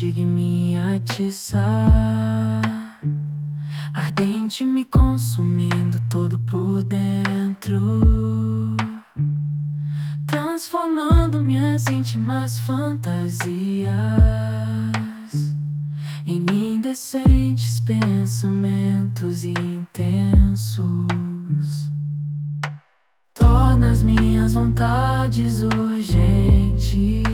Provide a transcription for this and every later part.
consiga me atiçar, ardente me consumindo todo por dentro, transformando minhas íntimas fantasias em indecentes pensamentos intensos. Torna as minhas vontades urgentes,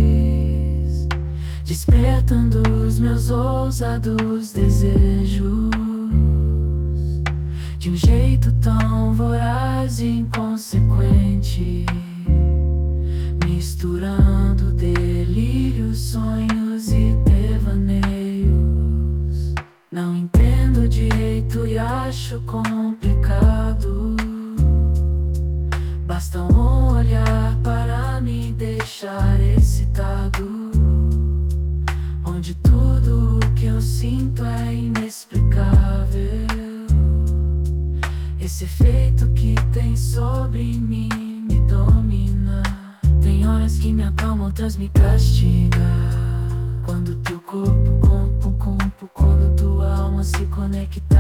despertando os meus ousados desejos de um jeito tão voraz e inconsequente, misturando delírios, sonhos e devaneios. Não entendo direito e acho complicado. Basta um olhar para me deixar excitado, onde tudo o que eu sinto é inexplicável. Esse efeito que tem sobre mim me domina. Tem horas que me acalma, outras me castiga. Quando teu corpo, quando tua alma se conecta